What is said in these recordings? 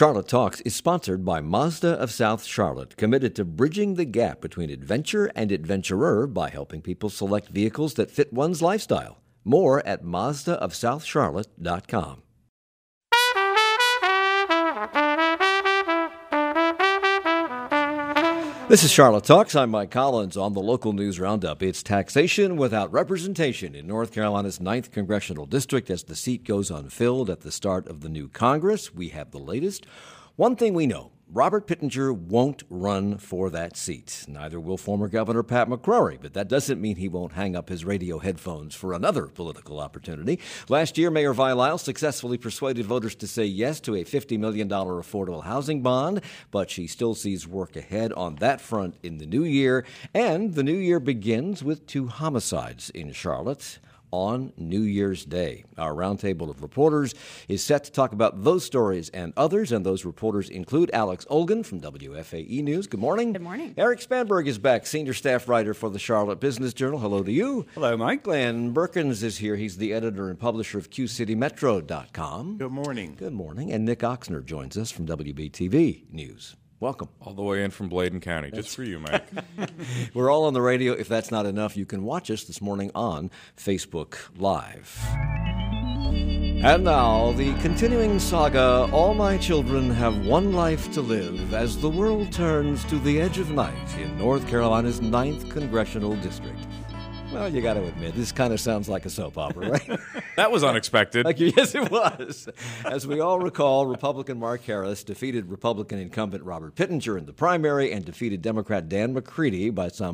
Charlotte Talks is sponsored by Mazda of South Charlotte, committed to bridging the gap between adventure and adventurer by helping people select vehicles that fit one's lifestyle. More at MazdaofSouthCharlotte.com. This is Charlotte Talks. I'm Mike Collins on the local news roundup. It's taxation without representation in North Carolina's 9th Congressional District as the seat goes unfilled at the start of the new Congress. We have the latest. One thing we know, Robert Pittenger won't run for that seat. Neither will former Governor Pat McCrory, but that doesn't mean he won't hang up his radio headphones for another political opportunity. Last year, Mayor Vi Lyles successfully persuaded voters to say yes to a $50 million affordable housing bond, but she still sees work ahead on that front in the new year. And the new year begins with 2 homicides in Charlotte on New Year's Day. Our roundtable of reporters is set to talk about those stories and others, and those reporters include Alex Olgan from WFAE News. Good morning. Good morning. Eric Spanberg is back, senior staff writer for the Charlotte Business Journal. Hello to you. Hello, Mike. Glenn Berkins is here. He's the editor and publisher of QCityMetro.com. Good morning. Good morning. And Nick Oxner joins us from WBTV News. Welcome. All the way in from Bladen County, just for you, Mike. We're all on the radio. If that's not enough, you can watch us this morning on Facebook Live. And now, the continuing saga, All My Children Have One Life to Live, as the world turns to the edge of night in North Carolina's 9th Congressional District. Well, you got to admit, this kind of sounds like a soap opera, right? That was unexpected. Yes, it was. As we all recall, Republican Mark Harris defeated Republican incumbent Robert Pittenger in the primary and defeated Democrat Dan McCready by some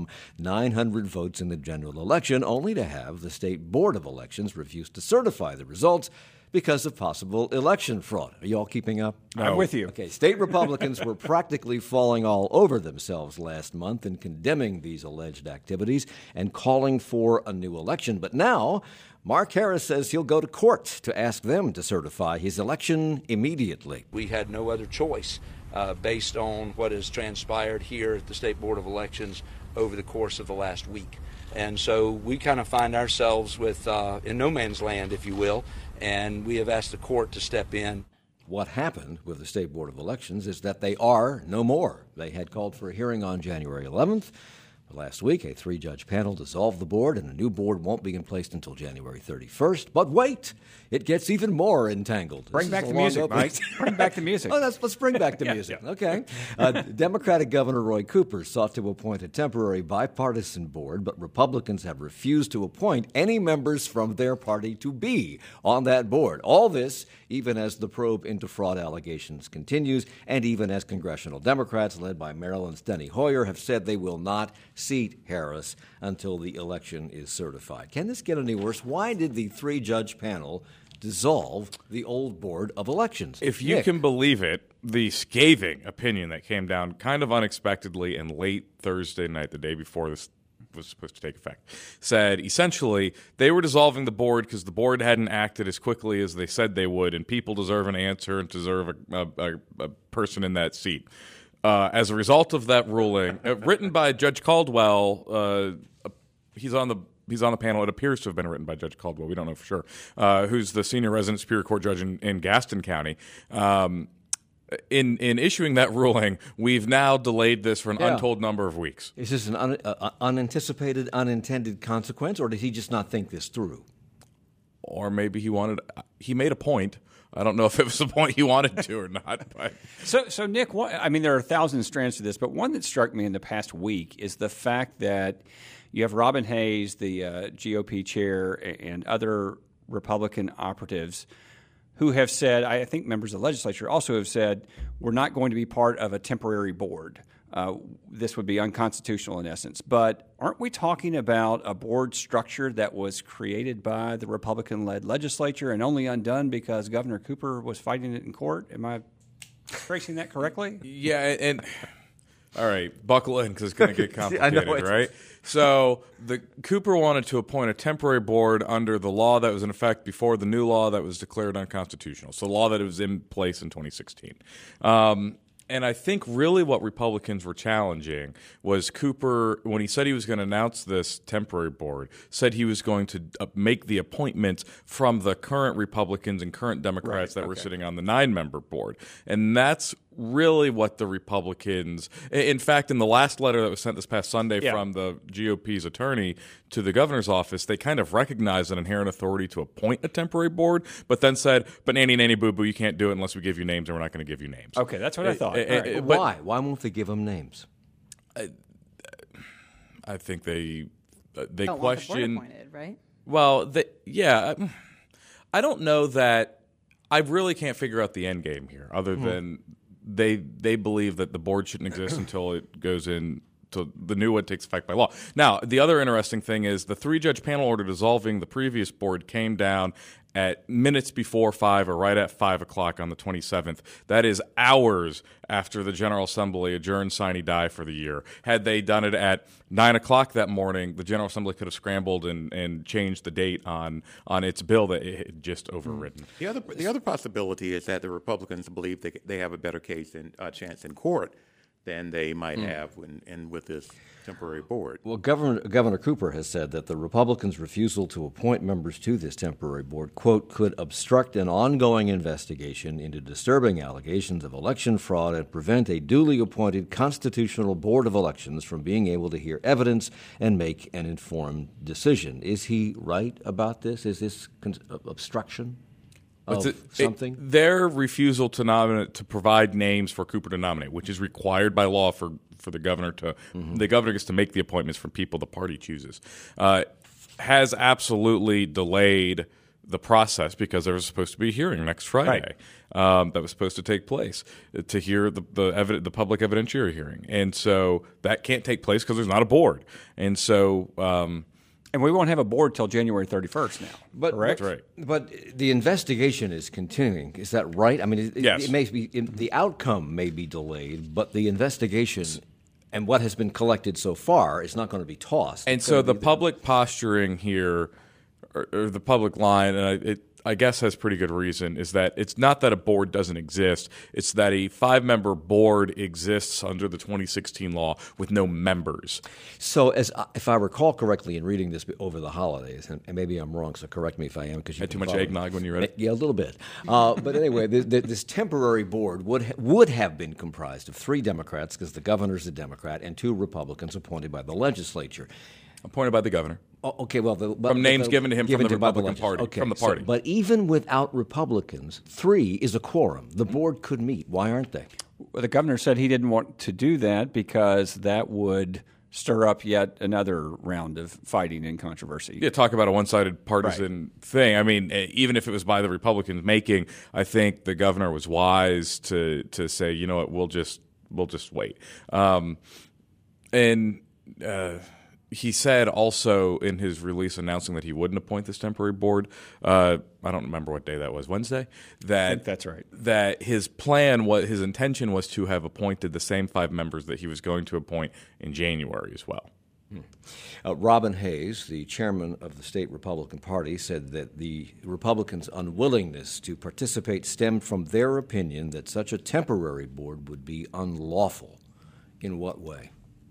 900 votes in the general election, only to have the State Board of Elections refuse to certify the results because of possible election fraud. Are you all keeping up? No. I'm with you. Okay, state Republicans were practically falling all over themselves last month in condemning these alleged activities and calling for a new election. But now, Mark Harris says he'll go to court to ask them to certify his election immediately. We had no other choice based on what has transpired here at the State Board of Elections over the course of the last week. And so we kind of find ourselves with in no man's land, if you will, and we have asked the court to step in. What happened with the State Board of Elections is that they are no more. They had called for a hearing on January 11th. Last week, a 3-judge panel dissolved the board, and a new board won't be in place until January 31st. But wait, it gets even more entangled. Bring back the music, Mike. Bring back the music. Let's bring back the music. Yeah. Okay. Democratic Governor Roy Cooper sought to appoint a temporary bipartisan board, but Republicans have refused to appoint any members from their party to be on that board. All this, even as the probe into fraud allegations continues, and even as congressional Democrats, led by Maryland's Steny Hoyer, have said they will not seat Harris until the election is certified. Can this get any worse? Why did the 3-judge panel dissolve the old Board of Elections? If you can believe it, the scathing opinion that came down kind of unexpectedly and late Thursday night, the day before this was supposed to take effect, said essentially they were dissolving the board because the board hadn't acted as quickly as they said they would, and people deserve an answer and deserve a person in that seat. As a result of that ruling, written by Judge Caldwell, he's on the panel. It appears to have been written by Judge Caldwell. We don't know for sure. Who's the senior resident Superior Court judge in Gaston County. In issuing that ruling, we've now delayed this for an untold number of weeks. Is this an unanticipated, unintended consequence, or did he just not think this through? Or maybe he made a point. I don't know if it was the point he wanted to or not. But. So Nick, there are 1,000 strands to this, but one that struck me in the past week is the fact that you have Robin Hayes, the GOP chair, and other Republican operatives who have said, I think members of the legislature also have said, we're not going to be part of a temporary board. This would be unconstitutional in essence. But aren't we talking about a board structure that was created by the Republican-led legislature and only undone because Governor Cooper was fighting it in court? Am I tracing that correctly? Yeah, and all right, buckle in because it's going to get complicated, right? So the Cooper wanted to appoint a temporary board under the law that was in effect before the new law that was declared unconstitutional, so the law that was in place in 2016. And I think really what Republicans were challenging was Cooper, when he said he was going to announce this temporary board, said he was going to make the appointments from the current Republicans and current Democrats that were sitting on the 9-member board. And that's really what the Republicans, in fact, in the last letter that was sent this past Sunday from the GOP's attorney to the governor's office, they kind of recognized an inherent authority to appoint a temporary board, but then said, but nanny, boo-boo, you can't do it unless we give you names, and we're not going to give you names. Okay, that's what I thought. Right. Why? Why won't they give them names? I think they don't question. want the board appointed, right? Well, I don't know that. I really can't figure out the end game here, other than they believe that the board shouldn't exist until it goes in. So the new one takes effect by law. Now, the other interesting thing is the 3-judge panel order dissolving the previous board came down at minutes before 5 or right at 5 o'clock on the 27th. That is hours after the General Assembly adjourned sine die for the year. Had they done it at 9 o'clock that morning, the General Assembly could have scrambled and changed the date on its bill that it had just overridden. The other possibility is that the Republicans believe they have a better case and chance in court than they might have with this temporary board. Well, Governor Cooper has said that the Republicans' refusal to appoint members to this temporary board, quote, could obstruct an ongoing investigation into disturbing allegations of election fraud and prevent a duly appointed constitutional board of elections from being able to hear evidence and make an informed decision. Is he right about this? Is this obstruction of something? Their refusal to provide names for Cooper to nominate, which is required by law for the governor to the governor gets to make the appointments from people the party chooses, has absolutely delayed the process because there was supposed to be a hearing next Friday that was supposed to take place to hear the public evidentiary hearing, and so that can't take place because there's not a board, and so. And we won't have a board till January 31st now, correct? Right. But the investigation is continuing. Is that right? I mean, yes. It may be the outcome may be delayed, but the investigation and what has been collected so far is not going to be tossed. And so the public posturing here, or the public line, and I guess has pretty good reason, is that it's not that a board doesn't exist. It's that a 5-member board exists under the 2016 law with no members. So if I recall correctly in reading this over the holidays, and maybe I'm wrong, so correct me if I am. Because you had too much eggnog when you read it? Yeah, a little bit. But anyway, this temporary board would have been comprised of 3 Democrats, because the governor's a Democrat, and 2 Republicans appointed by the legislature. Appointed by the governor. Oh, okay, well, from names given to him from the Republican Party. Okay, from the party. But even without Republicans, 3 is a quorum. The board could meet. Why aren't they? Well, the governor said he didn't want to do that because that would stir up yet another round of fighting and controversy. Yeah, talk about a one-sided partisan thing. I mean, even if it was by the Republicans making, I think the governor was wise to say, you know what, we'll just wait. He said also in his release announcing that he wouldn't appoint this temporary board, I don't remember what day that was, Wednesday? I think that's right. That his intention was to have appointed the same 5 members that he was going to appoint in January as well. Robin Hayes, the chairman of the state Republican Party, said that the Republicans' unwillingness to participate stemmed from their opinion that such a temporary board would be unlawful. In what way?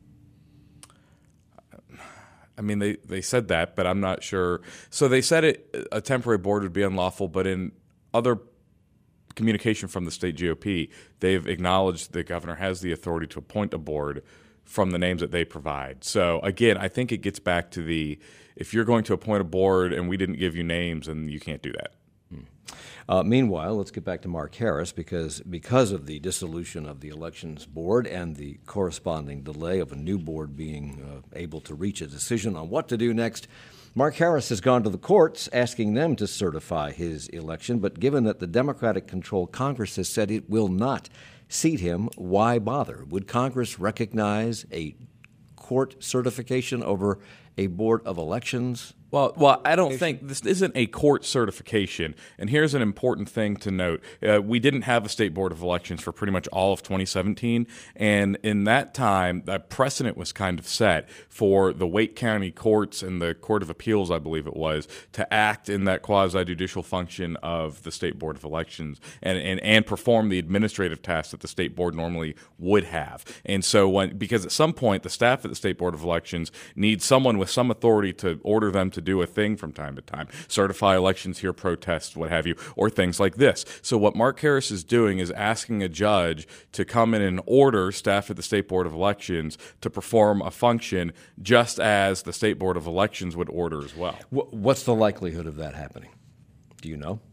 I mean, they said that, but I'm not sure. So they said a temporary board would be unlawful, but in other communication from the state GOP, they've acknowledged the governor has the authority to appoint a board from the names that they provide. So again, I think it gets back to if you're going to appoint a board and we didn't give you names, then you can't do that. Meanwhile, let's get back to Mark Harris because of the dissolution of the Elections Board and the corresponding delay of a new board being able to reach a decision on what to do next, Mark Harris has gone to the courts asking them to certify his election, but given that the Democratic-controlled Congress has said it will not seat him, why bother? Would Congress recognize a court certification over a board of elections Well, I don't think this isn't a court certification. And here's an important thing to note. We didn't have a state board of elections for pretty much all of 2017. And in that time, that precedent was kind of set for the Wake County courts and the Court of Appeals, I believe it was, to act in that quasi-judicial function of the state board of elections and perform the administrative tasks that the state board normally would have. And so because at some point the staff at the state board of elections needs someone with some authority to order them to do a thing from time to time, certify elections, hear protests, what have you, or things like this. So what Mark Harris is doing is asking a judge to come in and order staff at the State Board of Elections to perform a function just as the State Board of Elections would order as well. What's the likelihood of that happening? Do you know?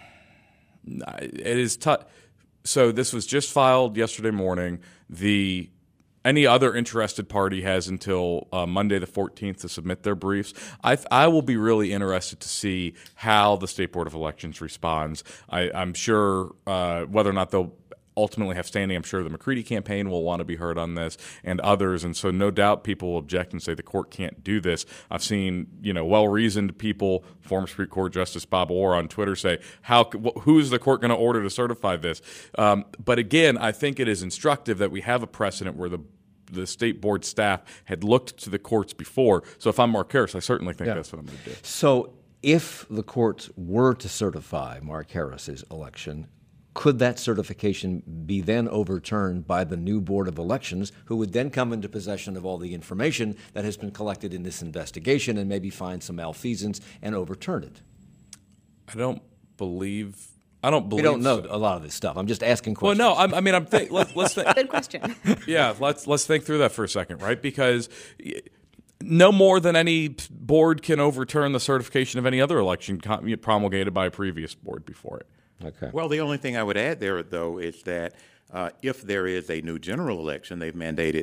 It is tough. So this was just filed yesterday morning. Any other interested party has until Monday the 14th to submit their briefs. I will be really interested to see how the State Board of Elections responds. I'm sure whether or not they'll ultimately have standing, I'm sure the McCready campaign will want to be heard on this and others. And so no doubt people will object and say the court can't do this. I've seen, well-reasoned people, former Supreme Court Justice Bob Orr on Twitter say, who is the court going to order to certify this? But again, I think it is instructive that we have a precedent where the state board staff had looked to the courts before. So if I'm Mark Harris, I certainly think that's what I'm going to do. So if the courts were to certify Mark Harris's election, could that certification be then overturned by the new Board of Elections, who would then come into possession of all the information that has been collected in this investigation and maybe find some malfeasance and overturn it? I don't believe. We don't know a lot of this stuff. I'm just asking questions. Well, no, let's think. Good question. Yeah, let's think through that for a second, right? Because no more than any board can overturn the certification of any other election promulgated by a previous board before it. Okay. Well, the only thing I would add there, though, is that if there is a new general election, they've mandated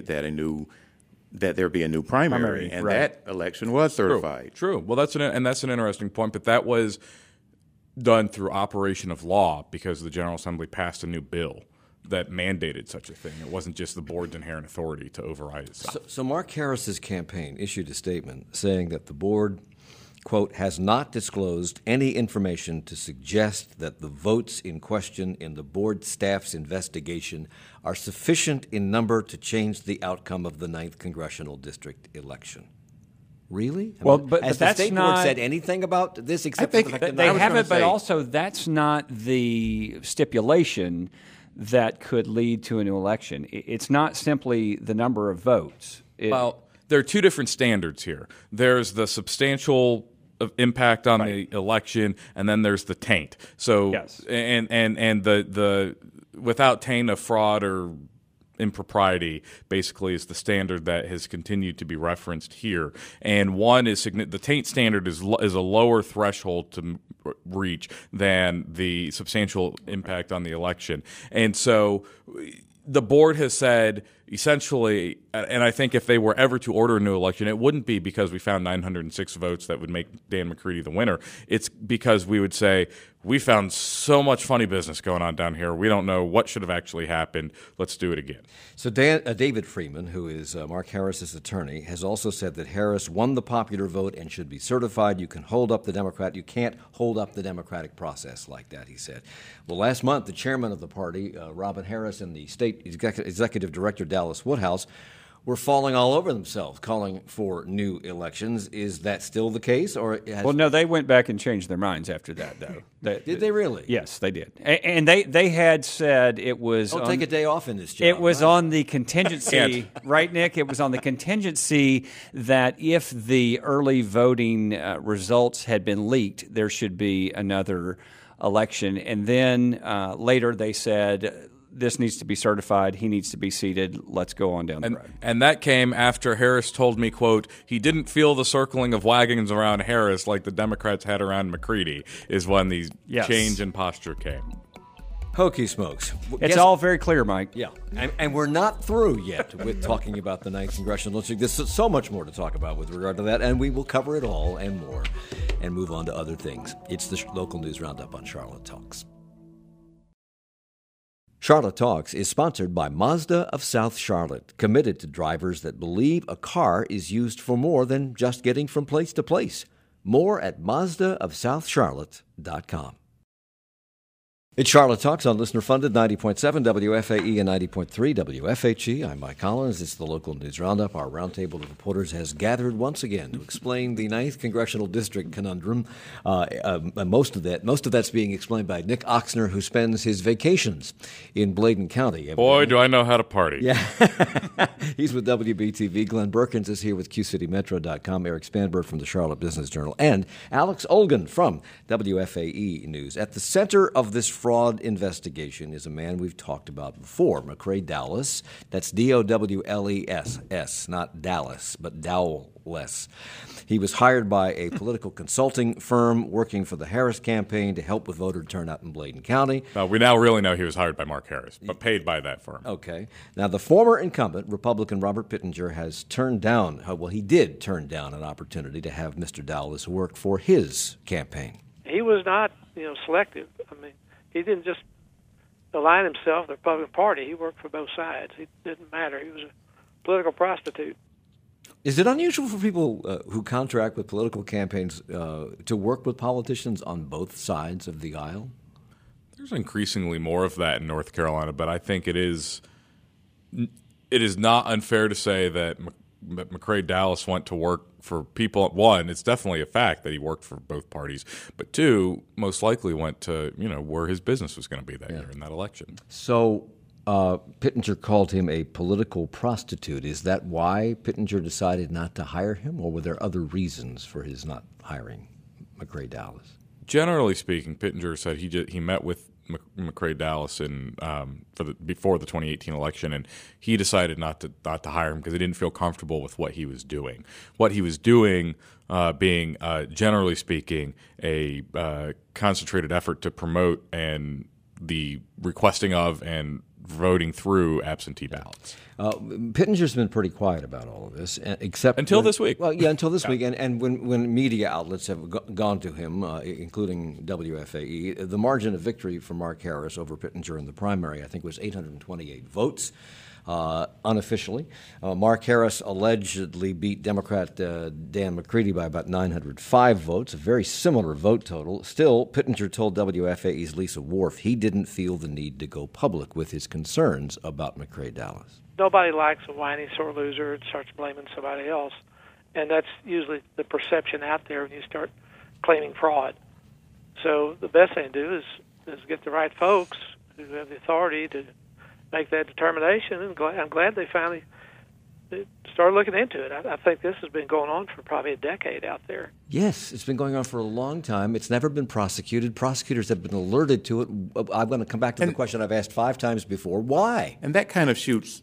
that there be a new primary, and that election was certified. True. Well, that's an interesting point, but that was done through operation of law because the General Assembly passed a new bill that mandated such a thing. It wasn't just the board's inherent authority to override itself. So Mark Harris's campaign issued a statement saying that the board, quote, has not disclosed any information to suggest that the votes in question in the board staff's investigation are sufficient in number to change the outcome of the 9th Congressional District election. Really? But has that's the state board said anything about this except for the fact that they haven't, but also that's not the stipulation that could lead to a new election. It's not simply the number of votes. Well, there are two different standards here. There's the substantial impact on the election, and then there's the taint. So, yes. and the without taint of fraud or impropriety basically is the standard that has continued to be referenced here. And one is the taint standard is a lower threshold to reach than the substantial impact on the election. And so the board has said essentially, and I think if they were ever to order a new election, it wouldn't be because we found 906 votes that would make Dan McCready the winner. It's because we would say, we found so much funny business going on down here. We don't know what should have actually happened. Let's do it again. So David Freeman, who is Mark Harris's attorney, has also said that Harris won the popular vote and should be certified. You can't hold up the democratic process like that, he said. Well, last month, the chairman of the party, Robin Harris, and the state executive director, Dallas Woodhouse, were falling all over themselves, calling for new elections. Is that still the case? Well, no, they went back and changed their minds after that, though. Did they really? Yes, they did. And they had said it was... Don't take a day off in this job. It was on the contingency, right, Nick? It was on the contingency that if the early voting results had been leaked, there should be another election. And then later they said, this needs to be certified. He needs to be seated. Let's go on down the road. And that came after Harris told me, quote, he didn't feel the circling of wagons around Harris like the Democrats had around McCready, is when the change in posture came. Hokey smokes. It's all very clear, Mike. Yeah. And we're not through yet with talking about the 9th Congressional District. There's so much more to talk about with regard to that, and we will cover it all and more and move on to other things. It's the local news roundup on Charlotte Talks. Charlotte Talks is sponsored by Mazda of South Charlotte, committed to drivers that believe a car is used for more than just getting from place to place. More at MazdaofSouthCharlotte.com. It's Charlotte Talks on listener-funded 90.7 WFAE and 90.3 WFHE. I'm Mike Collins. It's the local news roundup. Our roundtable of reporters has gathered once again to explain the 9th Congressional District conundrum. Most of that's being explained by Nick Oxner, who spends his vacations in Bladen County. Boy, do I know how to party. Yeah. He's with WBTV. Glenn Berkins is here with QCityMetro.com. Eric Spanberg from the Charlotte Business Journal. And Alex Olgan from WFAE News. At the center of this fraud investigation is a man we've talked about before, McCrae Dowless. That's Dowless, not Dallas, but Dowless. He was hired by a political consulting firm working for the Harris campaign to help with voter turnout in Bladen County. We now really know he was hired by Mark Harris, but paid by that firm. Okay. Now, the former incumbent, Republican Robert Pittenger, has he did turn down an opportunity to have Mr. Dowless work for his campaign. He was not, selective. I mean, he didn't just align himself with the Republican Party. He worked for both sides. It didn't matter. He was a political prostitute. Is it unusual for people who contract with political campaigns to work with politicians on both sides of the aisle? There's increasingly more of that in North Carolina, but I think it is not unfair to say that McCrae Dowless went to work for people. One, it's definitely a fact that he worked for both parties, but two, most likely went to where his business was going to be that year in that election. So Pittenger called him a political prostitute. Is that why Pittenger decided not to hire him, or were there other reasons for his not hiring McCrae Dowless? Generally speaking, Pittenger said he met with McCrae Dowless before the 2018 election, and he decided not to hire him because he didn't feel comfortable with what he was doing. What he was doing being, generally speaking, a concentrated effort to promote and the requesting of and voting through absentee ballots. Pittenger's been pretty quiet about all of this, except until this week. Well, yeah, until this week, and when media outlets have gone to him, including WFAE, the margin of victory for Mark Harris over Pittenger in the primary, I think, was 828 votes. Unofficially, Mark Harris allegedly beat Democrat Dan McCready by about 905 votes, a very similar vote total. Still, Pittenger told WFAE's Lisa Wharf he didn't feel the need to go public with his concerns about McCrae Dowless. Nobody likes a whiny sore loser and starts blaming somebody else, and that's usually the perception out there when you start claiming fraud. So the best thing to do is get the right folks who have the authority to make that determination, and I'm glad they finally started looking into it. I think this has been going on for probably a decade out there. Yes, it's been going on for a long time. It's never been prosecuted. Prosecutors have been alerted to it. I'm going to come back to the question I've asked 5 times before. Why? And that kind of shoots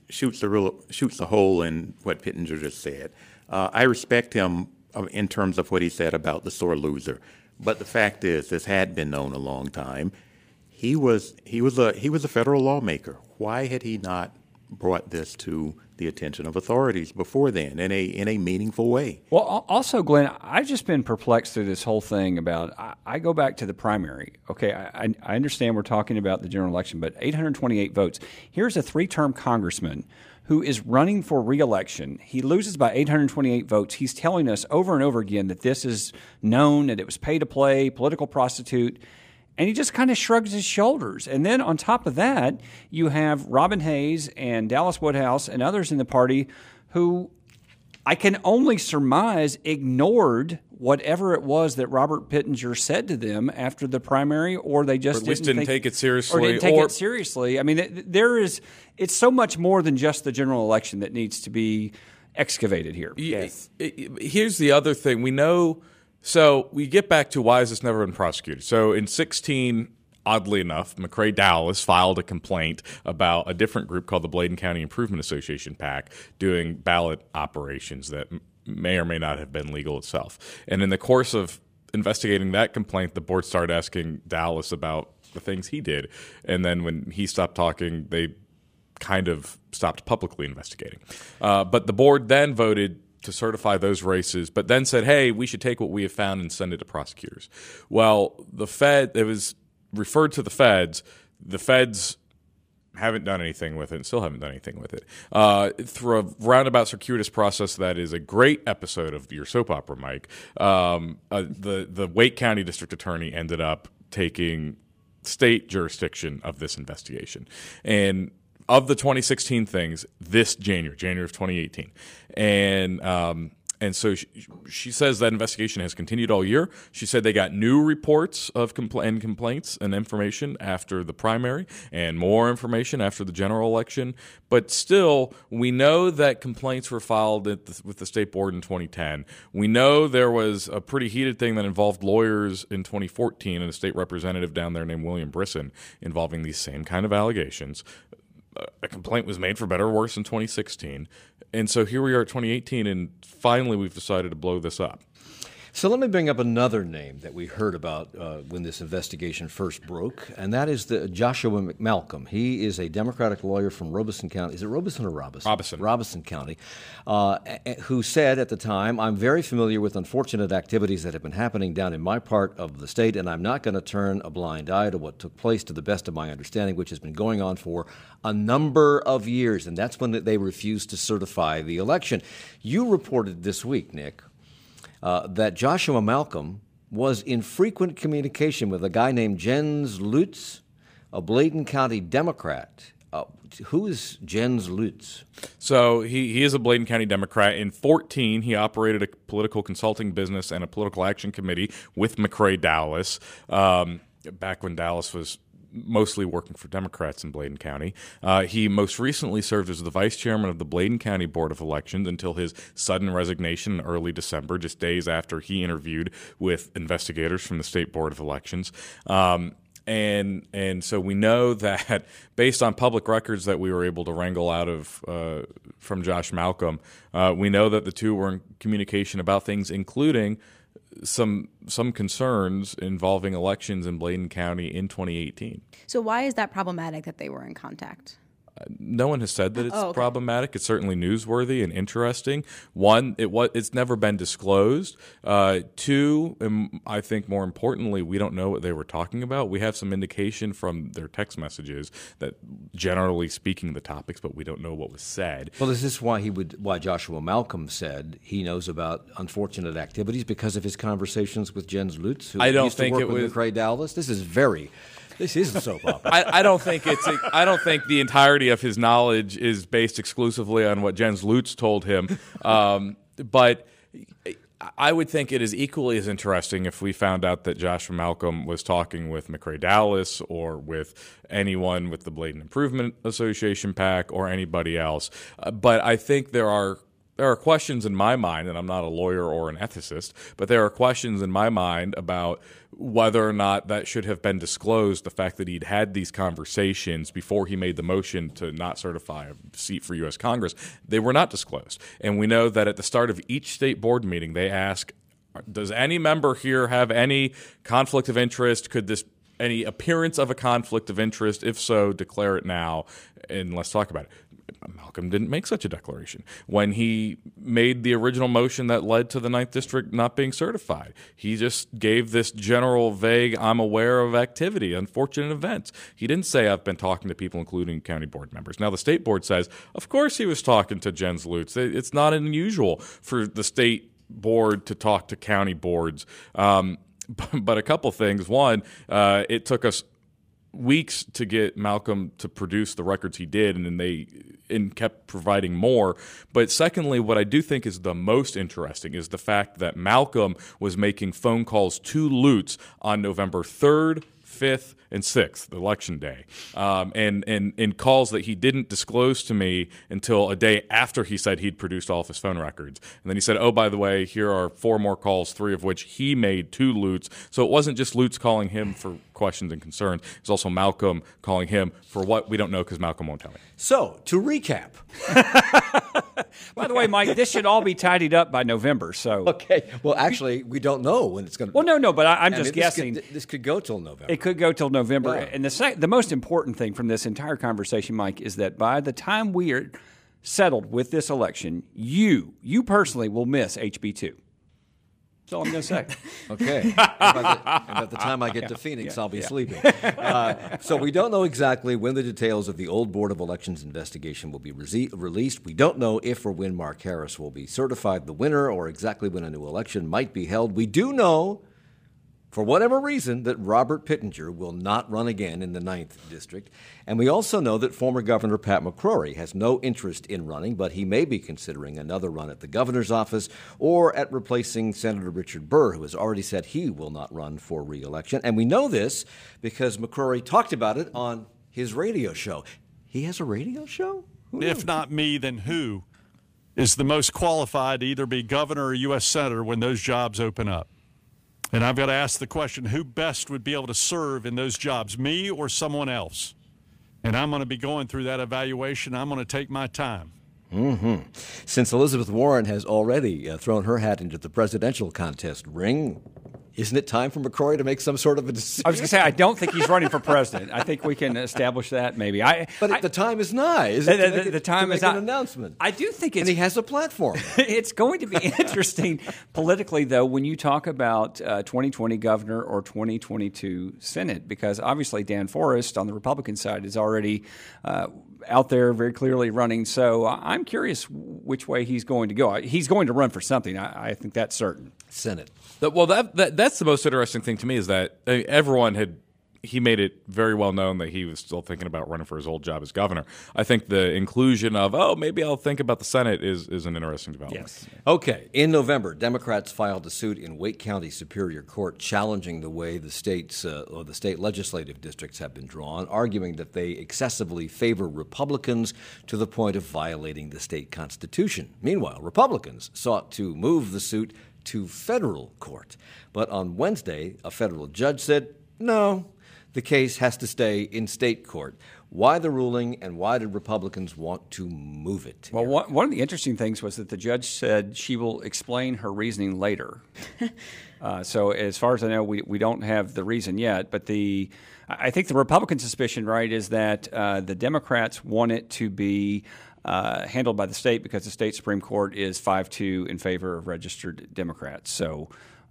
a hole in what Pittenger just said. I respect him in terms of what he said about the sore loser, but the fact is, this had been known a long time. He was a federal lawmaker. Why had he not brought this to the attention of authorities before then in a meaningful way? Well, also, Glenn, I've just been perplexed through this whole thing about. I go back to the primary. Okay, I understand we're talking about the general election, but 828 votes. Here's a 3-term congressman who is running for re-election. He loses by 828 votes. He's telling us over and over again that this is known, that it was pay to play, political prostitute. And he just kind of shrugs his shoulders. And then on top of that, you have Robin Hayes and Dallas Woodhouse and others in the party who I can only surmise ignored whatever it was that Robert Pittenger said to them after the primary, or they just didn't take it seriously. Or didn't take it seriously. I mean, it's so much more than just the general election that needs to be excavated here. Yes. Here's the other thing. We know... So we get back to why has this never been prosecuted? So in 2016, oddly enough, McCrae Dowless filed a complaint about a different group called the Bladen County Improvement Association PAC doing ballot operations that may or may not have been legal itself. And in the course of investigating that complaint, the board started asking Dowless about the things he did. And then when he stopped talking, they kind of stopped publicly investigating. But the board then voted to certify those races, but then said, hey, we should take what we have found and send it to prosecutors. Well, it was referred to the feds. The feds haven't done anything with it and still haven't done anything with it. Through a roundabout circuitous process that is a great episode of your soap opera, Mike, the Wake County District Attorney ended up taking state jurisdiction of this investigation. And of the 2016 things, this January of 2018. And so she says that investigation has continued all year. She said they got new reports of complaints and information after the primary and more information after the general election. But still, we know that complaints were filed with the state board in 2010. We know there was a pretty heated thing that involved lawyers in 2014 and a state representative down there named William Brisson involving these same kind of allegations. A complaint was made for better or worse in 2016. And so here we are at 2018, and finally we've decided to blow this up. So let me bring up another name that we heard about when this investigation first broke, and that is Joshua Malcolm. He is a Democratic lawyer from Robeson County. Is it Robeson or Robeson? Robeson. Robeson County, who said at the time, "I'm very familiar with unfortunate activities that have been happening down in my part of the state, and I'm not going to turn a blind eye to what took place to the best of my understanding, which has been going on for a number of years." And that's when they refused to certify the election. You reported this week, Nick, that Joshua Malcolm was in frequent communication with a guy named Jens Lutz, a Bladen County Democrat. Who is Jens Lutz? So he is a Bladen County Democrat. In 2014, he operated a political consulting business and a political action committee with McCrae Dowless, back when Dowless was mostly working for Democrats in Bladen County. He most recently served as the vice chairman of the Bladen County Board of Elections until his sudden resignation in early December, just days after he interviewed with investigators from the State Board of Elections. And so we know that based on public records that we were able to wrangle out of from Josh Malcolm, we know that the two were in communication about things, including some concerns involving elections in Bladen County in 2018. So why is that problematic that they were in contact? No one has said that it's problematic. It's certainly newsworthy and interesting. One, it's never been disclosed. Two, and I think more importantly, we don't know what they were talking about. We have some indication from their text messages that, generally speaking, the topics, but we don't know what was said. Well, is this why Joshua Malcolm said he knows about unfortunate activities because of his conversations with Jens Lutz, who used to work with McCrae Dowless? This is a soap opera. I don't think the entirety of his knowledge is based exclusively on what Jens Lutz told him. But I would think it is equally as interesting if we found out that Joshua Malcolm was talking with McCrae Dowless or with anyone with the Bladen Improvement Association PAC or anybody else. But I think there are questions in my mind, and I'm not a lawyer or an ethicist, but there are questions in my mind about whether or not that should have been disclosed, the fact that he'd had these conversations before he made the motion to not certify a seat for U.S. Congress. They were not disclosed. And we know that at the start of each state board meeting, they ask, does any member here have any conflict of interest? Could this any appearance of a conflict of interest? If so, declare it now, and let's talk about it. Malcolm didn't make such a declaration. When he made the original motion that led to the 9th District not being certified, he just gave this general vague, I'm aware of activity, unfortunate events. He didn't say, I've been talking to people, including county board members. Now, the state board says, of course he was talking to Jens Lutz. It's not unusual for the state board to talk to county boards. But a couple things. One, it took us weeks to get Malcolm to produce the records he did, and then they kept providing more. But secondly, what I do think is the most interesting is the fact that Malcolm was making phone calls to Lutz on November 3rd, 5th, and 6th, Election Day, and calls that he didn't disclose to me until a day after he said he'd produced all of his phone records. And then he said, oh, by the way, here are 4 more calls, 3 of which he made to Lutz. So it wasn't just Lutz calling him for questions and concerns. It was also Malcolm calling him for what we don't know because Malcolm won't tell me. So, to recap. By the way, Mike, this should all be tidied up by November. So Okay. Well, actually, we don't know when it's going to. Well, no, but I'm just guessing. This could go till November. It could go till November. Yeah. And the most important thing from this entire conversation, Mike, is that by the time we are settled with this election, you personally will miss HB2. all I'm going to say. Okay. And by the time I get to Phoenix, I'll be sleeping. So we don't know exactly when the details of the old Board of Elections investigation will be released. We don't know if or when Mark Harris will be certified the winner or exactly when a new election might be held. We do know, for whatever reason, that Robert Pittenger will not run again in the 9th District. And we also know that former Governor Pat McCrory has no interest in running, but he may be considering another run at the governor's office or at replacing Senator Richard Burr, who has already said he will not run for re-election. And we know this because McCrory talked about it on his radio show. He has a radio show? If not me, then who is the most qualified to either be governor or U.S. senator when those jobs open up? And I've got to ask the question, who best would be able to serve in those jobs, me or someone else? And I'm going to be going through that evaluation. I'm going to take my time. Mm-hmm. Since Elizabeth Warren has already thrown her hat into the presidential contest ring, isn't it time for McCrory to make some sort of a decision? I was going to say, I don't think he's running for president. I think we can establish that maybe. But the time is nigh, isn't it? The time is an announcement. I do think and he has a platform. It's going to be interesting politically, though, when you talk about 2020 governor or 2022 Senate, because obviously Dan Forrest on the Republican side is already out there very clearly running. So I'm curious which way he's going to go. He's going to run for something. I think that's certain. Senate. Well, that's the most interesting thing to me is that he made it very well known that he was still thinking about running for his old job as governor. I think the inclusion of, maybe I'll think about the Senate is an interesting development. Yes. Okay. In November, Democrats filed a suit in Wake County Superior Court challenging the way the state's or the state legislative districts have been drawn, arguing that they excessively favor Republicans to the point of violating the state constitution. Meanwhile, Republicans sought to move the suit to federal court. But on Wednesday, a federal judge said, no, the case has to stay in state court. Why the ruling, and why did Republicans want to move it? Well, one of the interesting things was that the judge said she will explain her reasoning later. So as far as I know, we don't have the reason yet. But I think the Republican suspicion, right, is that the Democrats want it to be handled by the state because the state Supreme Court is 5-2 in favor of registered Democrats. So,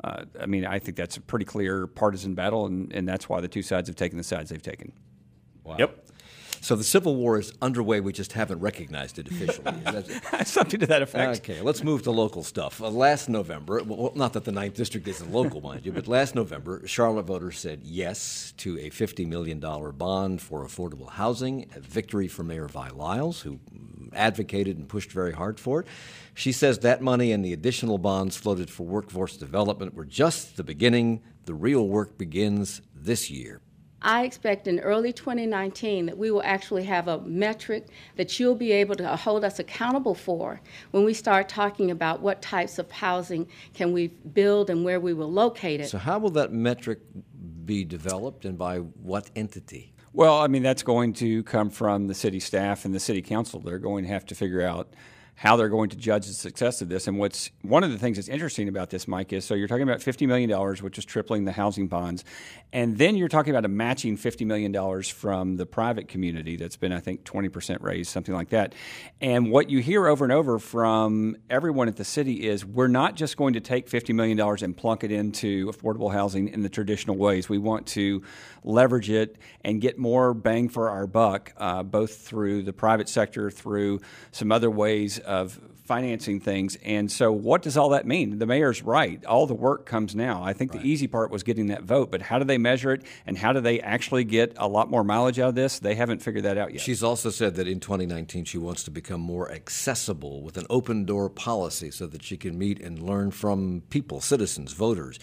I think that's a pretty clear partisan battle, and that's why the two sides have taken the sides they've taken. Wow. Yep. So the Civil War is underway. We just haven't recognized it officially. Something to that effect. Okay, let's move to local stuff. Last November, well, not that the 9th District isn't local, mind you, but last November, Charlotte voters said yes to a $50 million bond for affordable housing, a victory for Mayor Vi Lyles, who advocated and pushed very hard for it. She says that money and the additional bonds floated for workforce development were just the beginning. The real work begins this year. I expect in early 2019 that we will actually have a metric that you'll be able to hold us accountable for when we start talking about what types of housing can we build and where we will locate it. So how will that metric be developed and by what entity? Well, that's going to come from the city staff and the city council. They're going to have to figure out how they're going to judge the success of this. And one of the things that's interesting about this, Mike, is so you're talking about $50 million, which is tripling the housing bonds, and then you're talking about a matching $50 million from the private community that's been, I think, 20% raised, something like that. And what you hear over and over from everyone at the city is we're not just going to take $50 million and plunk it into affordable housing in the traditional ways. We want to leverage it and get more bang for our buck, both through the private sector, through some other ways of financing things. And so what does all that mean? The mayor's right. All the work comes now. I think the easy part was getting that vote, but how do they measure it and how do they actually get a lot more mileage out of this? They haven't figured that out yet. She's also said that in 2019 she wants to become more accessible with an open door policy so that she can meet and learn from people, citizens, voters.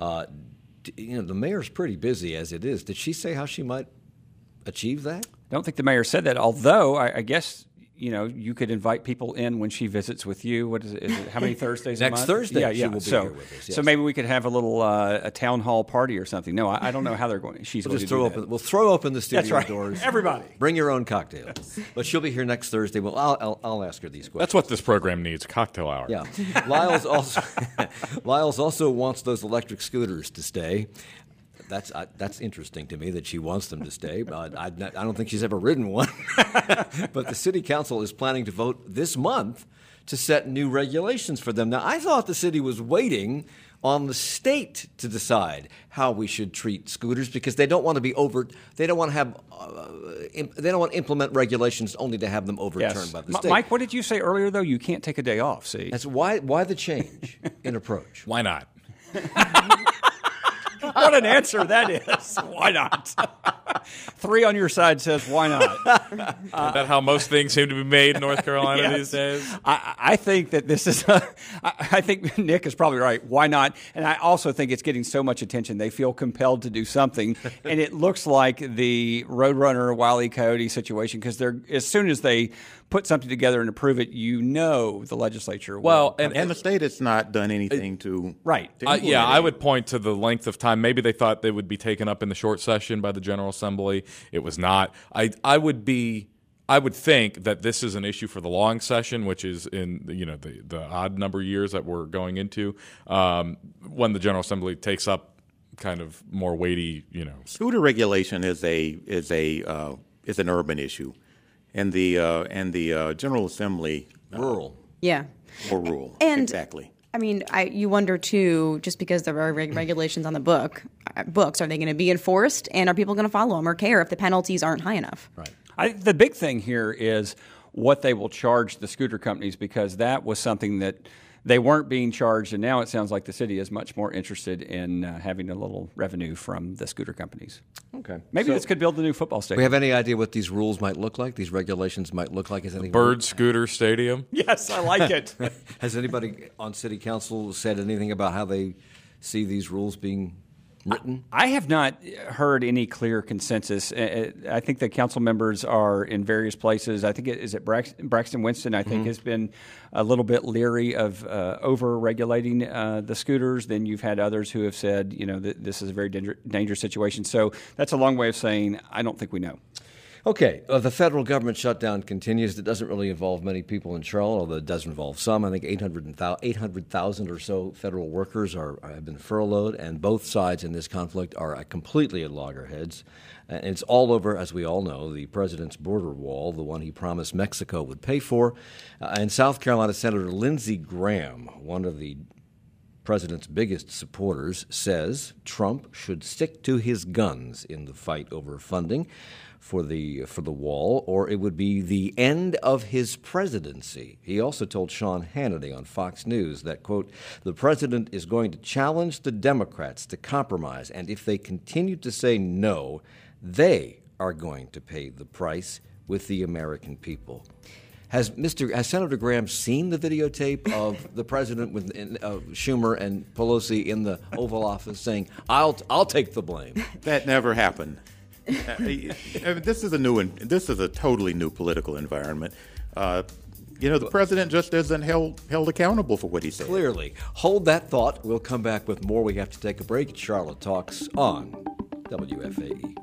The mayor's pretty busy as it is. Did she say how she might achieve that? I don't think the mayor said that, although I guess you could invite people in when she visits with you. What is it? How many Thursdays a month? Next Thursday she will be here with us. Yes. So maybe we could have a little a town hall party or something. No, I don't know how they're going. We'll throw open the studio doors. Everybody. Bring your own cocktails. But she'll be here next Thursday. Well, I'll ask her these questions. That's what this program needs, cocktail hour. Yeah. Lyles also wants those electric scooters to stay. That's interesting to me that she wants them to stay. I don't think she's ever ridden one. But the city council is planning to vote this month to set new regulations for them. Now, I thought the city was waiting on the state to decide how we should treat scooters because they don't want to be they don't want to have they don't want to implement regulations only to have them overturned by the state. Mike, what did you say earlier though? You can't take a day off, see? That's why the change in approach? Why not? What an answer that is. Why not? 3 on your side says, why not? Is that how most things seem to be made in North Carolina these days? I think that this is I think Nick is probably right. Why not? And I also think it's getting so much attention. They feel compelled to do something. And it looks like the Roadrunner, Wile E. Coyote situation because as soon as they put something together and approve it, the legislature will. Well, and the state has not done anything to yeah, I would point to the length of time. Maybe they thought they would be taken up in the short session by the General Assembly. It was not. I would think that this is an issue for the long session, which is in the odd number of years that we're going into when the General Assembly takes up kind of more weighty. Scooter regulation is an urban issue, and the General Assembly rural. Yeah. Or rural. And exactly. I mean, you wonder too, just because there are regulations on the books, are they going to be enforced, and are people going to follow them or care if the penalties aren't high enough? Right. The big thing here is what they will charge the scooter companies because that was something that they weren't being charged, and now it sounds like the city is much more interested in having a little revenue from the scooter companies. Okay. Maybe this could build the new football stadium. We have any idea what these rules might look like? These regulations might look like? Bird Scooter Stadium? Yes, I like it. Has anybody on city council said anything about how they see these rules being written? I have not heard any clear consensus. I think the council members are in various places. I think Braxton Winston, I think, has been a little bit leery of over-regulating the scooters. Then you've had others who have said, this is a very dangerous situation. So that's a long way of saying I don't think we know. Okay, the federal government shutdown continues. It doesn't really involve many people in Charlotte, although it does involve some. I think 800,000 or so federal workers have been furloughed, and both sides in this conflict are completely at loggerheads. And it's all over, as we all know, the president's border wall, the one he promised Mexico would pay for. And South Carolina Senator Lindsey Graham, one of the president's biggest supporters, says Trump should stick to his guns in the fight over funding for the wall, or it would be the end of his presidency. He also told Sean Hannity on Fox News that, quote, the president is going to challenge the Democrats to compromise, and if they continue to say no, they are going to pay the price with the American people. Has Senator Graham seen the videotape of the president with Schumer and Pelosi in the Oval Office saying, "I'll take the blame"? That never happened. This is a totally new political environment. The president just isn't held accountable for what he said. Clearly. Hold that thought. We'll come back with more. We have to take a break. Charlotte Talks on WFAE.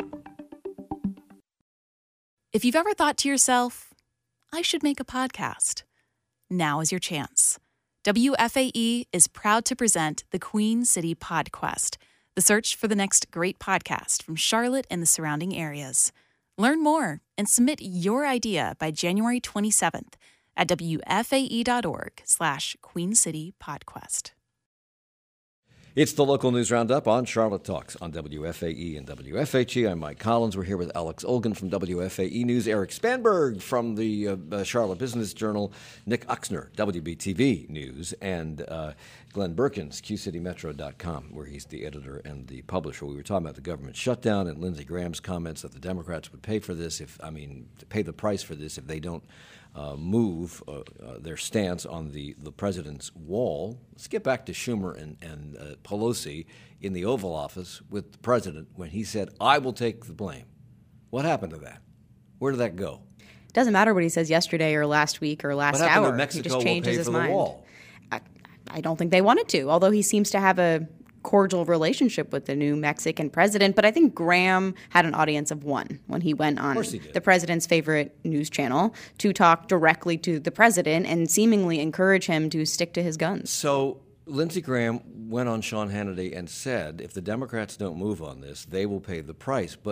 If you've ever thought to yourself, I should make a podcast, now is your chance. WFAE is proud to present the Queen City PodQuest, the search for the next great podcast from Charlotte and the surrounding areas. Learn more and submit your idea by January 27th at wfae.org/QueenCityPodQuest. It's the local news roundup on Charlotte Talks on WFAE and WFHE. I'm Mike Collins. We're here with Alex Olgin from WFAE News, Eric Spanberg from the Charlotte Business Journal, Nick Oxner, WBTV News, and Glenn Berkins, QCityMetro.com, where he's the editor and the publisher. We were talking about the government shutdown and Lindsey Graham's comments that the Democrats would pay for this pay the price for this if they don't move their stance on the president's wall. Let's get back to Schumer and Pelosi in the Oval Office with the president when he said, "I will take the blame." What happened to that? Where did that go? It doesn't matter what he says yesterday or last week or last hour. Mexico he just changes his mind. The wall? I don't think they wanted to, although he seems to have a cordial relationship with the new Mexican president. But I think Graham had an audience of one when he went on the president's favorite news channel to talk directly to the president and seemingly encourage him to stick to his guns. So Lindsey Graham went on Sean Hannity and said if the Democrats don't move on this, they will pay the price. But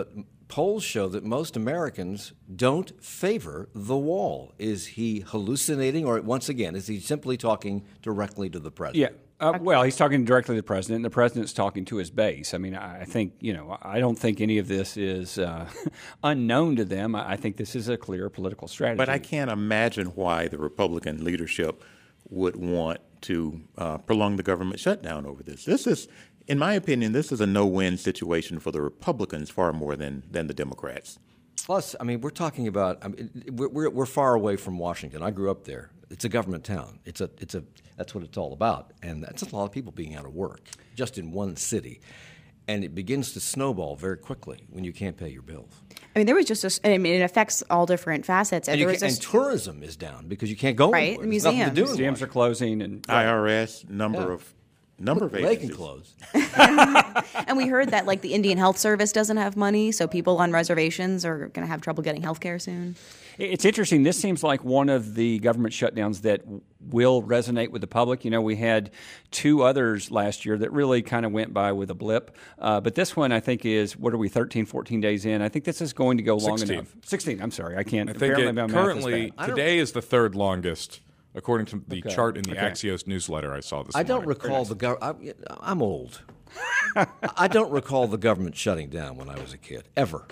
polls show that most Americans don't favor the wall. Is he hallucinating, or once again, is he simply talking directly to the president? Yeah. Well, he's talking directly to the president, and the president's talking to his base. I mean, I think, I don't think any of this is unknown to them. I think this is a clear political strategy. But I can't imagine why the Republican leadership would want to prolong the government shutdown over this. This is, in my opinion, this is a no-win situation for the Republicans far more than the Democrats. Plus, I mean, we're talking about. I mean, we're far away from Washington. I grew up there. It's a government town. That's what it's all about, and that's a lot of people being out of work just in one city, and it begins to snowball very quickly when you can't pay your bills. I mean, there was just it affects all different facets. And tourism is down because you can't go right. anywhere. Museums are closing, and IRS number of agencies. They can close. And we heard that the Indian Health Service doesn't have money, so people on reservations are going to have trouble getting health care soon. It's interesting. This seems like one of the government shutdowns that will resonate with the public. We had 2 others last year that really kind of went by with a blip. But this one, I think, is, 13, 14 days in? I think this is going to go 16. long enough. 16, I'm sorry. I can't. I think currently, today is the 3rd longest, according to the chart in the Axios newsletter I saw this morning. I don't recall the government. I'm old. I don't recall the government shutting down when I was a kid, ever.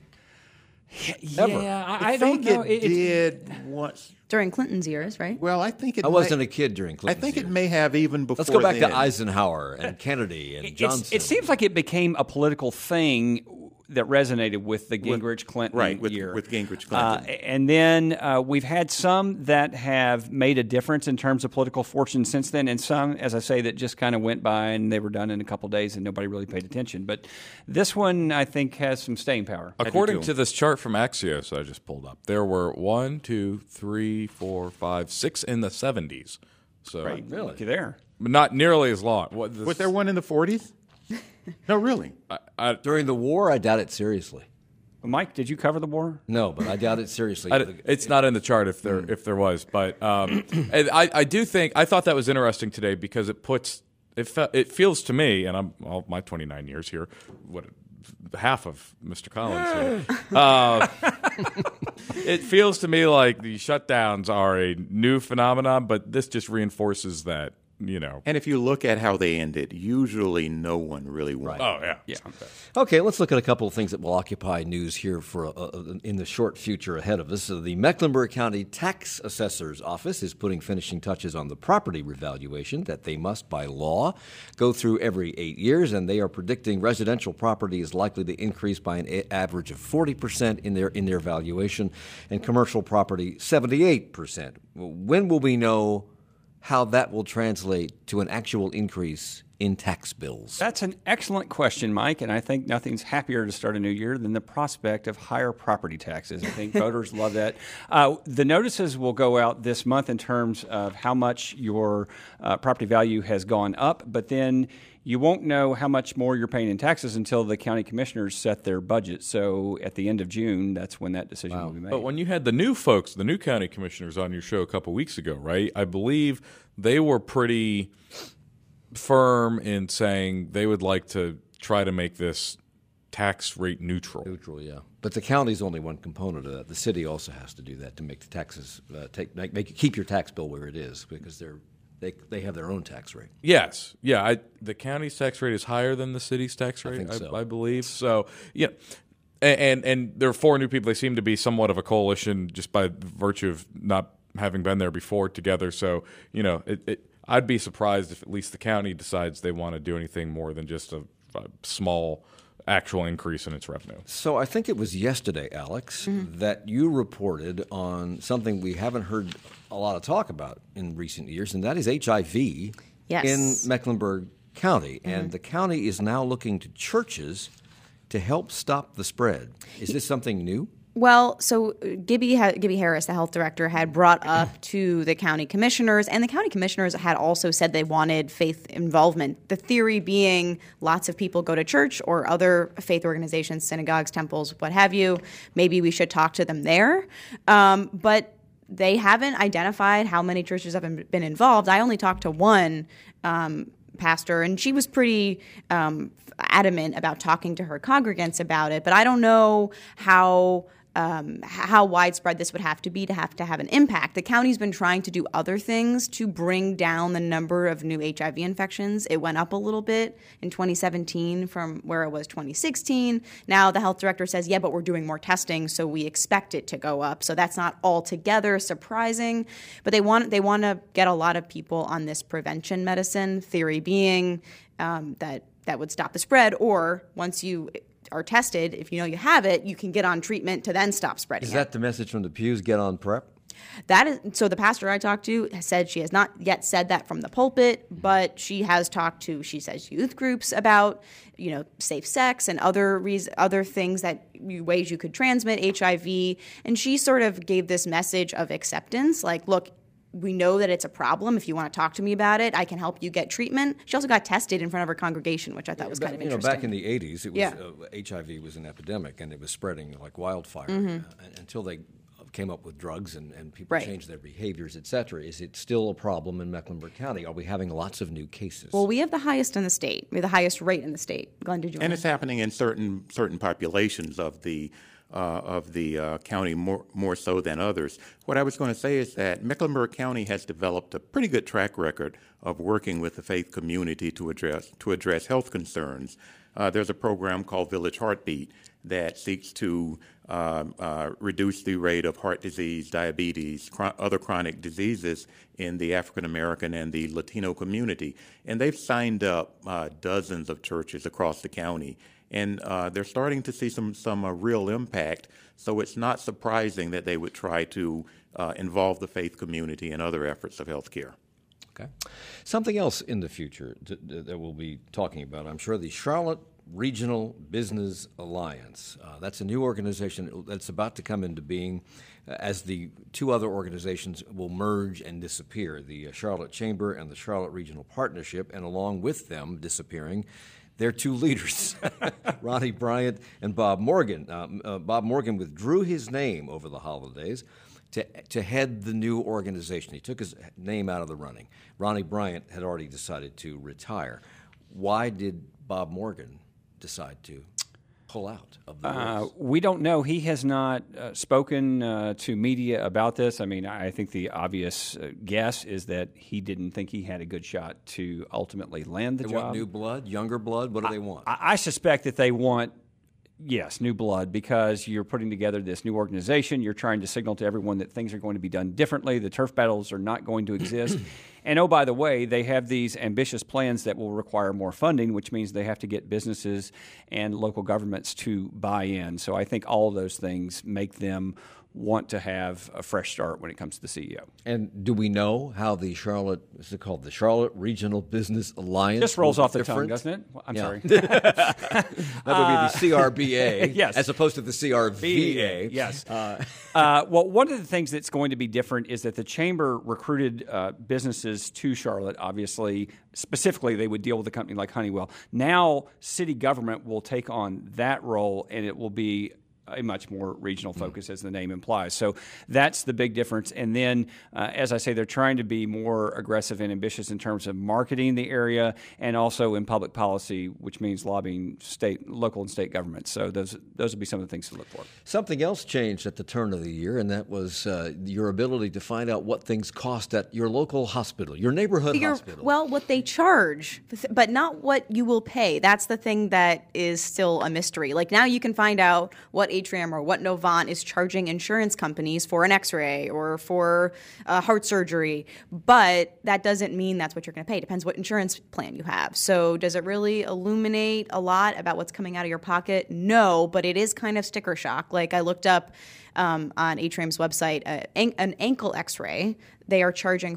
Yeah, I think don't know. it did once. During Clinton's years, right? Well, I think it. I wasn't a kid during Clinton's I think years. it may have even before. Let's go back then. to Eisenhower and Kennedy and Johnson. It seems like it became a political thing that resonated with the Gingrich-Clinton year. With Gingrich-Clinton. And then we've had some that have made a difference in terms of political fortune since then, and some, as I say, that just kind of went by and they were done in a couple of days and nobody really paid attention. But this one, I think, has some staying power. According to this chart from Axios I just pulled up, there were 1, 2, 3, 4, 5, 6 in the 70s. So Right, really? Look there. But not nearly as long. Was there one in the 40s? No, really. During the war, I doubt it seriously. Mike, did you cover the war? No, but I doubt it seriously. It's not in the chart if there was, but I do think I thought that was interesting today because it feels to me, and I'm all my 29 years here, half of Mr. Collins here. It feels to me like the shutdowns are a new phenomenon, but this just reinforces that. And if you look at how they ended, usually no one really won. Right. Oh, yeah. Okay, let's look at a couple of things that will occupy news here for in the short future ahead of us. The Mecklenburg County Tax Assessor's Office is putting finishing touches on the property revaluation that they must, by law, go through every 8 years, and they are predicting residential property is likely to increase by an average of 40% in their valuation, and commercial property 78%. When will we know how that will translate to an actual increase in tax bills? That's an excellent question, Mike, and I think nothing's happier to start a new year than the prospect of higher property taxes. I think voters love that. The notices will go out this month in terms of how much your property value has gone up, but then you won't know how much more you're paying in taxes until the county commissioners set their budget. So at the end of June, that's when that decision will be made. But when you had the new folks, the new county commissioners on your show a couple weeks ago, right? I believe they were pretty firm in saying they would like to try to make this tax rate neutral. Neutral, yeah. But the county's only one component of that. The city also has to do that to make the taxes keep your tax bill where it is because they have their own tax rate. Yes. Yeah. The county's tax rate is higher than the city's tax rate, I believe. So, yeah. And there are 4 new people. They seem to be somewhat of a coalition just by virtue of not having been there before together. So, I'd be surprised if at least the county decides they want to do anything more than just a small actual increase in its revenue. So I think it was yesterday, Alex, that you reported on something we haven't heard a lot of talk about in recent years, and that is HIV in Mecklenburg County. And the county is now looking to churches to help stop the spread. Is this something new? Well, so Gibby Harris, the health director, had brought up to the county commissioners, and the county commissioners had also said they wanted faith involvement. The theory being lots of people go to church or other faith organizations, synagogues, temples, what have you. Maybe we should talk to them there. But they haven't identified how many churches have been involved. I only talked to one pastor, and she was pretty adamant about talking to her congregants about it. But I don't know how widespread this would have to have an impact. The county's been trying to do other things to bring down the number of new HIV infections. It went up a little bit in 2017 from where it was 2016. Now the health director says, yeah, but we're doing more testing, so we expect it to go up. So that's not altogether surprising. But they want to get a lot of people on this prevention medicine, theory being that would stop the spread, or once you are tested, if you know you have it, you can get on treatment to then stop spreading it. Is that the message from the pews? Get on PrEP? That is, so the pastor I talked to said she has not yet said that from the pulpit, but she has talked to, she says, youth groups about, safe sex and other things ways you could transmit HIV. And she sort of gave this message of acceptance, like, look, we know that it's a problem. If you want to talk to me about it, I can help you get treatment. She also got tested in front of her congregation, which I thought was kind of interesting. Back in the 80s, it was HIV was an epidemic, and it was spreading like wildfire until they came up with drugs and people changed their behaviors, et cetera. Is it still a problem in Mecklenburg County? Are we having lots of new cases? Well, we have the highest in the state. We have the highest rate in the state. Glenn, did you And it's happening in certain populations of the county more so than others. What I was going to say is that Mecklenburg County has developed a pretty good track record of working with the faith community to address health concerns. There's a program called Village Heartbeat that seeks to reduce the rate of heart disease, diabetes, other chronic diseases in the African American and the Latino community. And they've signed up dozens of churches across the county. And they're starting to see some real impact. So it's not surprising that they would try to involve the faith community in other efforts of health care. Okay. Something else in the future that we'll be talking about, I'm sure, the Charlotte Regional Business Alliance. That's a new organization that's about to come into being as the two other organizations will merge and disappear, the Charlotte Chamber and the Charlotte Regional Partnership, and along with them disappearing, their two leaders, Ronnie Bryant and Bob Morgan. Bob Morgan withdrew his name over the holidays to head the new organization. He took his name out of the running. Ronnie Bryant had already decided to retire. Why did Bob Morgan decide to pull out of the race? We don't know. He has not spoken to media about this. I mean, I think the obvious guess is that he didn't think he had a good shot to ultimately land the job. They want new blood, younger blood? What do they want? I suspect that they want, yes, new blood, because you're putting together this new organization. You're trying to signal to everyone that things are going to be done differently. The turf battles are not going to exist. And oh, by the way, they have these ambitious plans that will require more funding, which means they have to get businesses and local governments to buy in. So I think all of those things make them want to have a fresh start when it comes to the CEO. And do we know how the Charlotte, what's it called, the Charlotte Regional Business Alliance? Just rolls off the tongue, doesn't it? I'm sorry. That would be the CRBA, yes, as opposed to the CRVA. Yes. Well, one of the things that's going to be different is that the Chamber recruited businesses to Charlotte. Obviously, specifically, they would deal with a company like Honeywell. Now, city government will take on that role, and it will be a much more regional focus, as the name implies. So that's the big difference. And then, as I say, they're trying to be more aggressive and ambitious in terms of marketing the area and also in public policy, which means lobbying local and state governments. So those would be some of the things to look for. Something else changed at the turn of the year, and that was your ability to find out what things cost at your local hospital, your neighborhood hospital. Well, what they charge, but not what you will pay. That's the thing that is still a mystery. Like now you can find out what Atrium or what Novant is charging insurance companies for an x-ray or for heart surgery, but that doesn't mean that's what you're going to pay. It depends what insurance plan you have. So does it really illuminate a lot about what's coming out of your pocket? No, but it is kind of sticker shock. Like I looked up on Atrium's website, an ankle x-ray, they are charging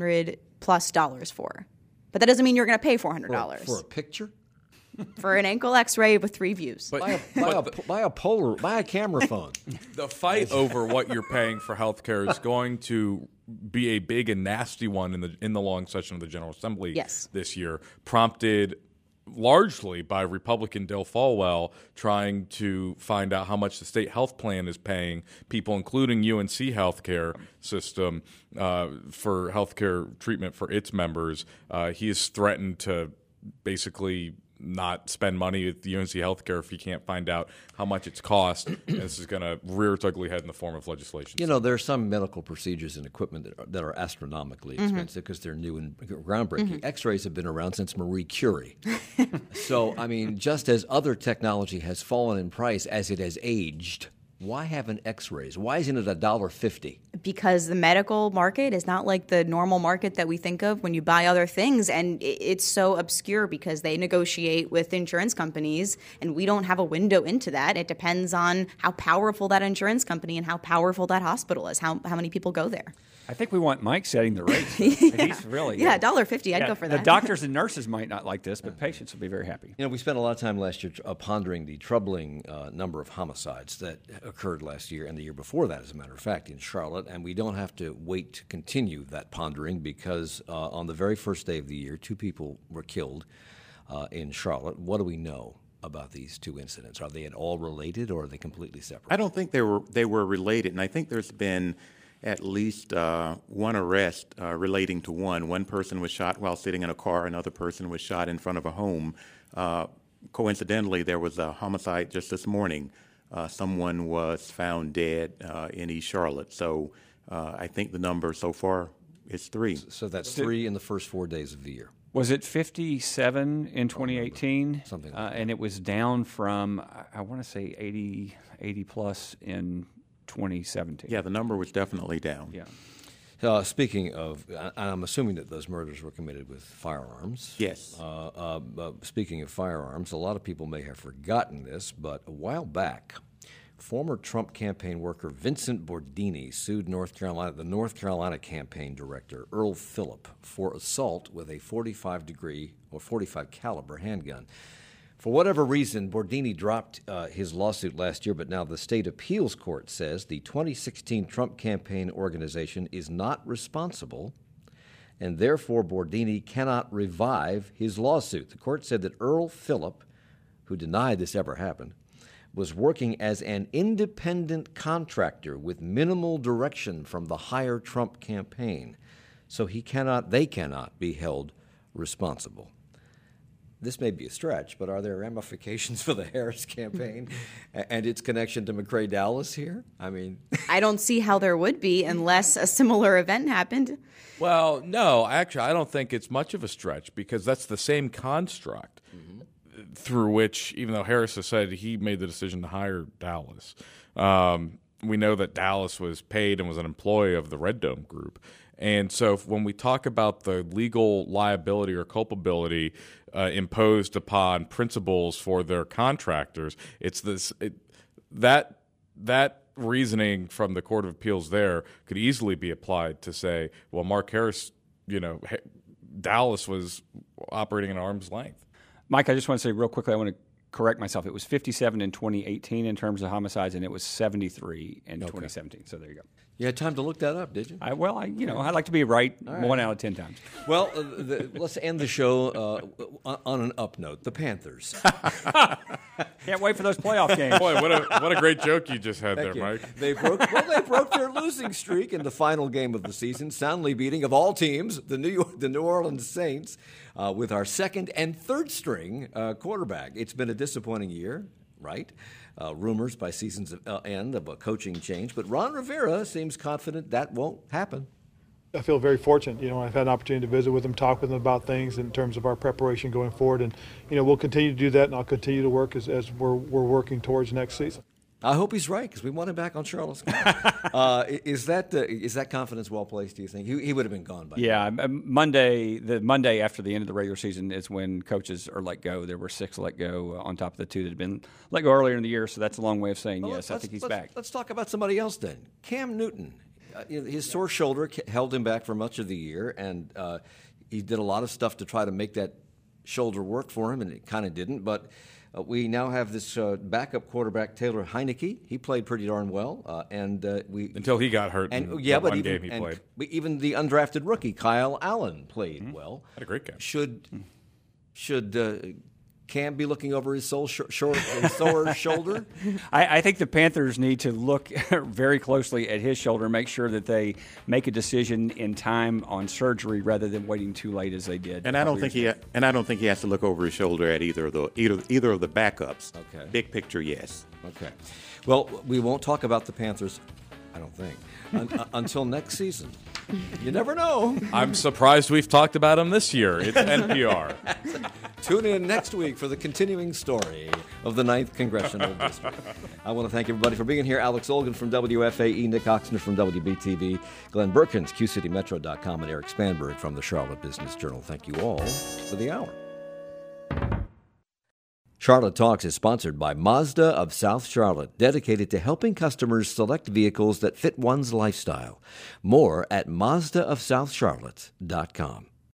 $400+ for. But that doesn't mean you're going to pay $400. For a picture? For an ankle x-ray with 3 views. Buy a camera phone. The fight over what you're paying for health care is going to be a big and nasty one in the long session of the General Assembly this year, prompted largely by Republican Dale Folwell trying to find out how much the state health plan is paying people, including UNC healthcare system, for healthcare treatment for its members. He has threatened to basically not spend money at the UNC healthcare if he can't find out how much it's cost. And this is going to rear its ugly head in the form of legislation. You know, there are some medical procedures and equipment that are astronomically expensive because they're new and groundbreaking. X-rays have been around since Marie Curie. So, I mean, just as other technology has fallen in price as it has aged, why haven't X-rays? Why isn't it $1.50? Because the medical market is not like the normal market that we think of when you buy other things, and it's so obscure because they negotiate with insurance companies, and we don't have a window into that. It depends on how powerful that insurance company and how powerful that hospital is, how many people go there. I think we want Mike setting the rates. He's really $1.50. I'd go for that. The doctors and nurses might not like this, but patients will be very happy. You know, we spent a lot of time last year pondering the troubling number of homicides that occurred last year and the year before that, as a matter of fact, in Charlotte. And we don't have to wait to continue that pondering because on the very first day of the year, 2 people were killed in Charlotte. What do we know about these 2 incidents? Are they at all related, or are they completely separate? I don't think they were related, and I think there's been at least one arrest relating to one. One person was shot while sitting in a car. Another person was shot in front of a home. Coincidentally, there was a homicide just this morning. Someone was found dead in East Charlotte. So I think the number so far is 3. So that's 3 in the first 4 days of the year. Was it 57 in 2018? Something like that. And it was down from, I want to say, 80 plus in 2017. Yeah, the number was definitely down. Yeah. Speaking of, I'm assuming that those murders were committed with firearms. Yes. Speaking of firearms, a lot of people may have forgotten this, but a while back, former Trump campaign worker Vincent Bordini sued the North Carolina campaign director, Earl Phillip, for assault with a 45 caliber handgun. For whatever reason, Bordini dropped his lawsuit last year, but now the state appeals court says the 2016 Trump campaign organization is not responsible, and therefore Bordini cannot revive his lawsuit. The court said that Earl Phillip, who denied this ever happened, was working as an independent contractor with minimal direction from the higher Trump campaign, so they cannot be held responsible. This may be a stretch, but are there ramifications for the Harris campaign and its connection to McRae Dowless here? I mean, I don't see how there would be unless a similar event happened. Well, no, actually, I don't think it's much of a stretch because that's the same construct through which, even though Harris has said he made the decision to hire Dowless, we know that Dowless was paid and was an employee of the Red Dome Group. And so when we talk about the legal liability or culpability imposed upon principals for their contractors, it's that reasoning from the Court of Appeals there could easily be applied to say, well, Mark Harris, Dowless was operating at arm's length. Mike, I just want to say real quickly, I want to correct myself. It was 57 in 2018 in terms of homicides, and it was 73 in 2017. So there you go. You had time to look that up, did you? I like to be right 1 out of 10 times. Well, let's end the show on an up note. The Panthers. Can't wait for those playoff games. Boy, what a great joke you just had there, Mike. They broke their losing streak in the final game of the season, soundly beating, of all teams, the New Orleans Saints, with our second and third string quarterback. It's been a disappointing year, right? Rumors by season's end of a coaching change, but Ron Rivera seems confident that won't happen. I feel very fortunate. I've had an opportunity to visit with him, talk with him about things in terms of our preparation going forward, and we'll continue to do that, and I'll continue to work as we're working towards next season. I hope he's right because we want him back on Charlotte's. Is that confidence well placed? Do you think he would have been gone by now? Yeah, the Monday after the end of the regular season is when coaches are let go. There were 6 let go on top of the 2 that had been let go earlier in the year. So that's a long way of saying yes. I think he's back. Let's talk about somebody else then. Cam Newton. His sore shoulder held him back for much of the year, and he did a lot of stuff to try to make that shoulder work for him, and it kind of didn't. But we now have this backup quarterback, Taylor Heineke. He played pretty darn well, until he got hurt. Game he played. Even the undrafted rookie Kyle Allen played well. Had a great game. Should Cam be looking over his sore shoulder? I think the Panthers need to look very closely at his shoulder, make sure that they make a decision in time on surgery rather than waiting too late as they did. And I don't think he has to look over his shoulder at either of the backups. Okay. Big picture, yes. Okay. Well, we won't talk about the Panthers, I don't think, until next season. You never know. I'm surprised we've talked about him this year. It's NPR. Tune in next week for the continuing story of the 9th Congressional District. I want to thank everybody for being here. Alex Olgan from WFAE, Nick Oxner from WBTV, Glenn Berkins, QCityMetro.com, and Eric Spanberg from the Charlotte Business Journal. Thank you all for the hour. Charlotte Talks is sponsored by Mazda of South Charlotte, dedicated to helping customers select vehicles that fit one's lifestyle. More at MazdaofSouthCharlotte.com.